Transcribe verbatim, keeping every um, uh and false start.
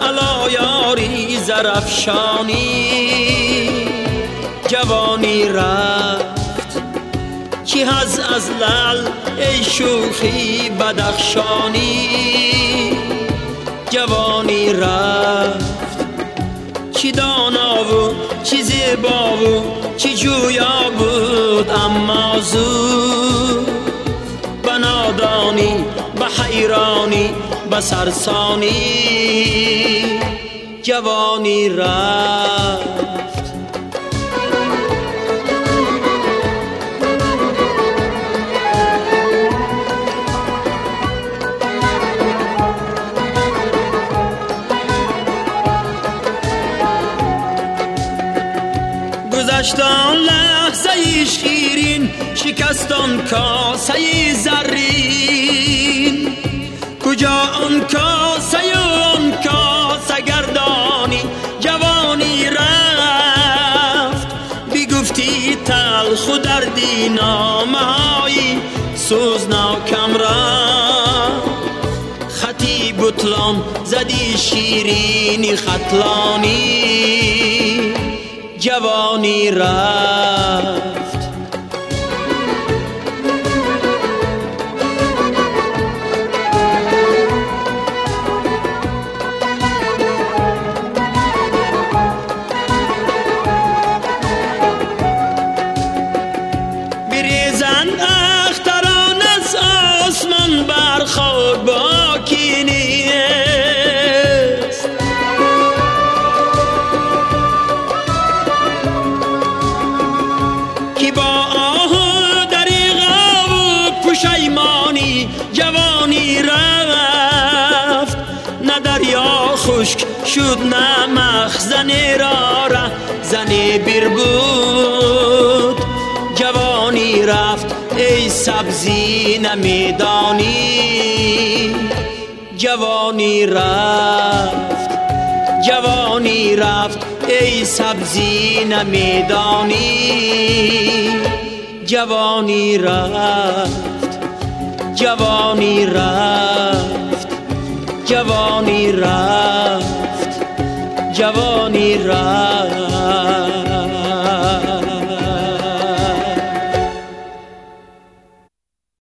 الا یاری زرفشانی جوانی رفت کی هز از لعل ای شوخی بدخشانی جوانی رفت چی دانا و چی زیبا و چی جویا بود اما زود به نادانی به حیرانی به سرسانی جوانی رفت. گذشتان لحظه شیرین شکستان کاسه زرین کجا آن کاسه آن کاسه گردانی جوانی رفت بی گفتی تلخ و دردی نامه‌ای سوزناکم رفت خطی بطلان زدی شیرینی خطلانی جوانی رفت. بریزند اختران از آسمان بر خاک باکی نیست کی با آه دریغا و پشیمانی جوانی رفت نه دریا خشک شد نه مخزن را ره زنی بیر بود جوانی رفت ای سبزی نمیدانی جوانی رفت جوانی رفت ای سبزی نمیدانی جوانی رفت جوانی رفت جوانی رفت جوانی رفت